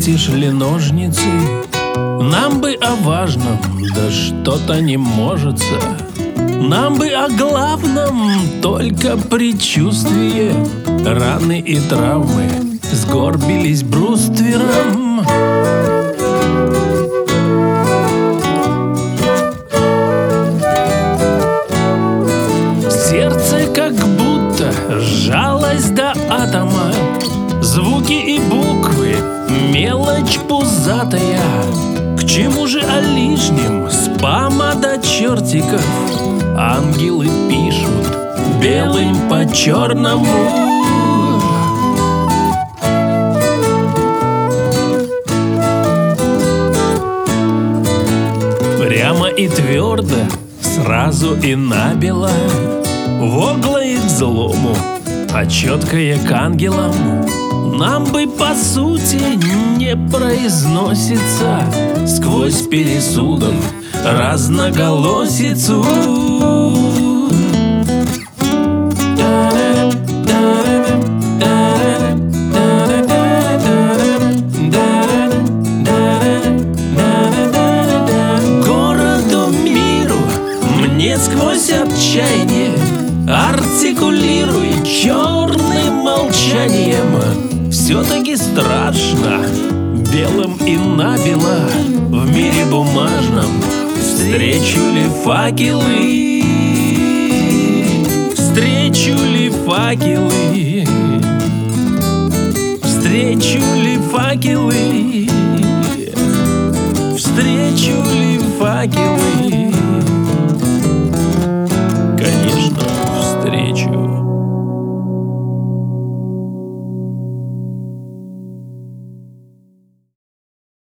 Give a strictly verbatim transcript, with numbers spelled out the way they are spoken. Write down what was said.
захватишь ли ножницы? Нам бы о важном, да что-то не можется. Нам бы о главном, только предчувствие. Раны и травмы сгорбились бруствером. Сердце как будто сжалось до атома. Звуки и буквы, мелочь пузатая. К чему же о лишнем, спама до чертиков? Ангелы пишут белым по черному. Прямо и твердо, сразу и набело. Вогло и к злому, а четкое к ангелам. Нам бы по сути не произносится сквозь пересудов разноголосицу. Городу, миру, мне сквозь отчаяние артикулируй черным молчанием. Все-таки страшно, белым и набело в мире бумажном. Встречу ли факелы? Встречу ли факелы? Встречу ли факелы? Встречу ли факелы?